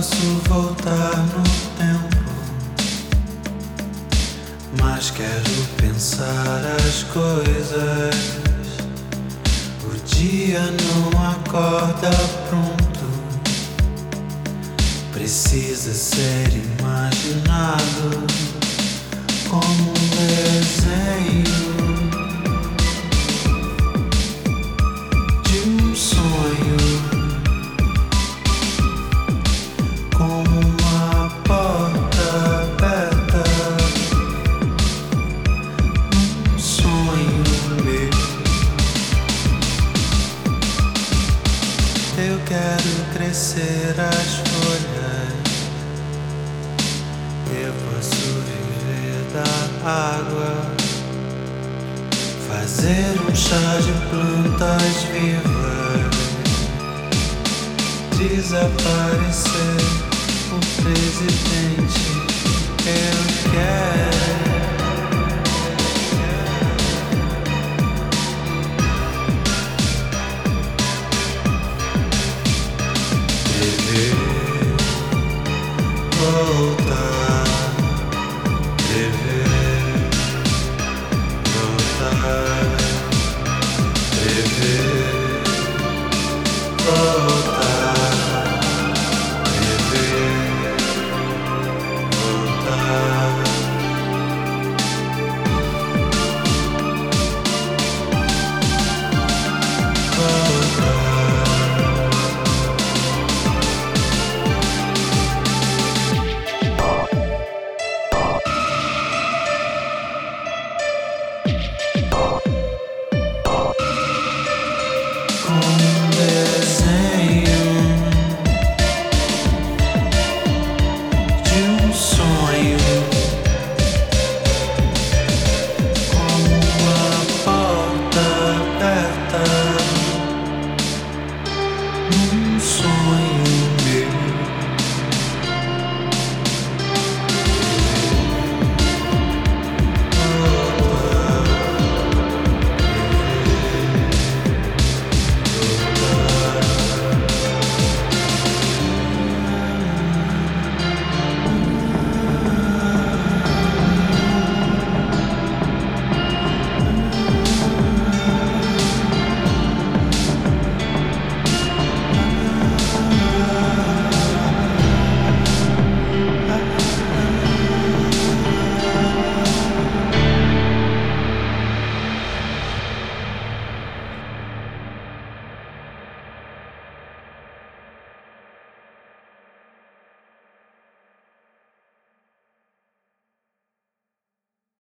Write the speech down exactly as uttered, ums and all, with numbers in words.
posso voltar no tempo, mas quero pensar as coisas. O dia não acorda pronto, precisa ser imaginado como um desenho de um sonho, como uma porta aberta, um sonho meu. Eu quero crescer as folhas, eu posso viver da água, fazer um chá de plantas vivas, desaparecer o presidente. Eu quero viver, voltar, viver, voltar, viver, voltar.